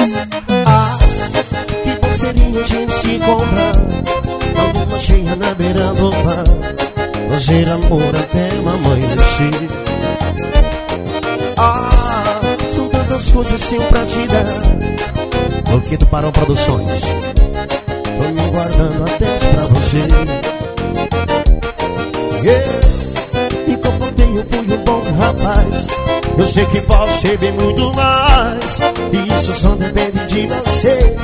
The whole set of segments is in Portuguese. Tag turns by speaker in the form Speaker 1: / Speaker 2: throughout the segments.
Speaker 1: Ah, que bom seria a gente se encontrar na lua cheia na beira do mar, fazer amor até amanhecer. Ah, são tantas coisas que eu pra te dar. Loquito Parão Produções, tô me guardando até pra você. Me comportei, eu fui um bom rapaz. Eu sei que posso ser bem muito mais, e isso só depende de você.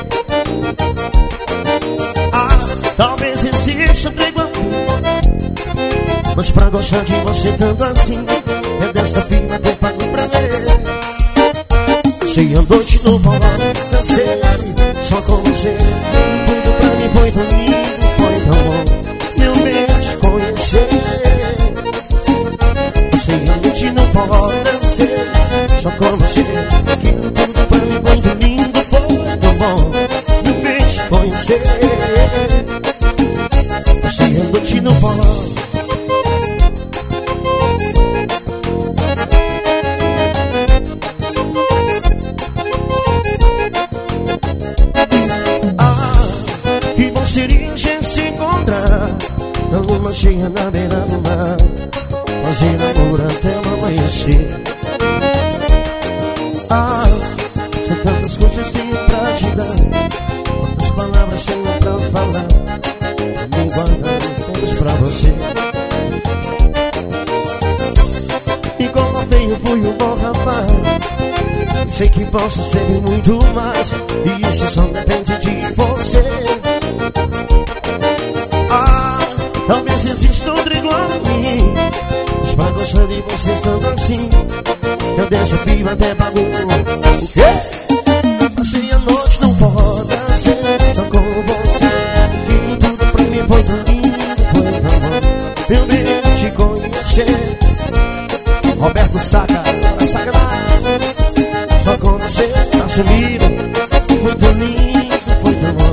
Speaker 1: Ah, talvez exista outro igual, mas pra gostar de você tanto assim, é dessa firma que eu pago pra ver. Sei a noite no forró, dancei só com você. Tudo pra mim foi tão lindo, foi tão bom, meu Deus, te conhecer. Sei a noite no forró, dancei só com você. Aquilo tudo pra mim foi tão lindo, foi tão bom, meu Deus, te conhecer. Sei a noite no forró. Seria a gente se encontrar na lua cheia na beira do mar, fazer amor até amanhecer. Ah, são tantas coisas que tenho pra te dar, quantas palavras tenho pra falar, me guardando tempos pra você. E como eu tenho, fui um bom rapaz. Sei que posso ser muito mais, e isso só depende de você. Ah, talvez exista outro igual a mim, mas pra gostar de você estando assim, eu desafio até pago. O quê? Passei a noite no forró, dancei só com você. Que tudo pra mim foi tão lindo, foi tão bom, eu nem te conhecer. Roberto Saca, vai sacanagem, só com você tá sumido, foi tão lindo, foi tão bom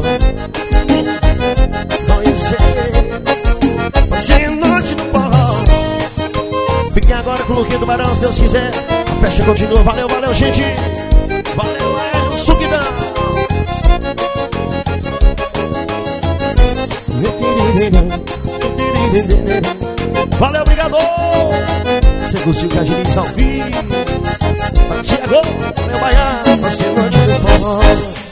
Speaker 1: conhecer. Passei a noite no forró. Fiquem agora com o Luquinho do Barão, se Deus quiser. A festa continua, valeu, valeu, gente. Valeu, é o Suquidão. Valeu, obrigado. Você curtiu que a gente ao vivo. Tiago, valeu, Baiano. Passei a noite no forró.